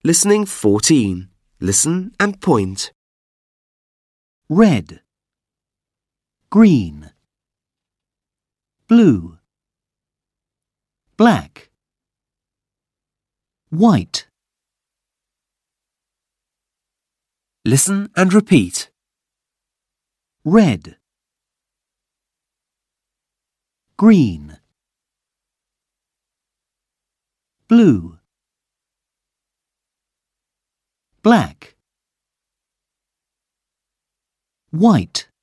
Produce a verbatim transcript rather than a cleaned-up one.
Listening fourteen. Listen and point. Red, green, blue, black, white. Listen and repeat. Red, green, blue, black, white.